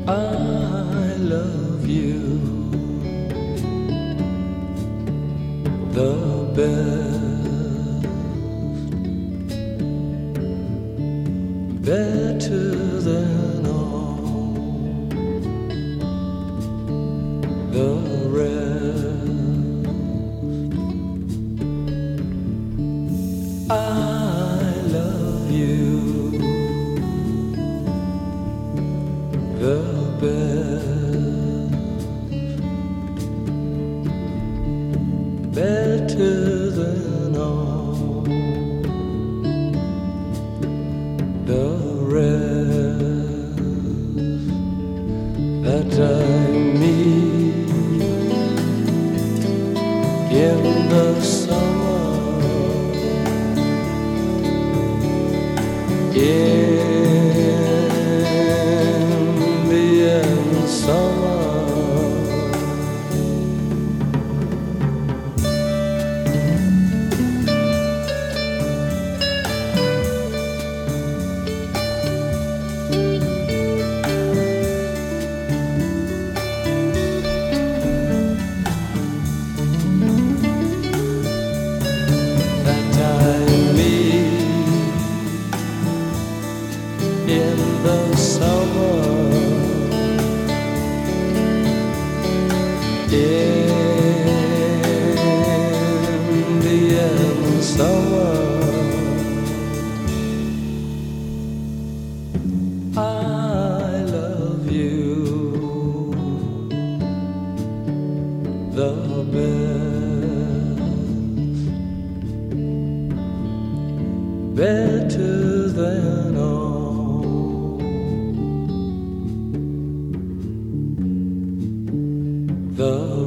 I love you the best, better than all the rest. I love you the best, better than all the rest that I meet in the summer, in the end summer. In the summer, in the end summer, I love you the best, better than all the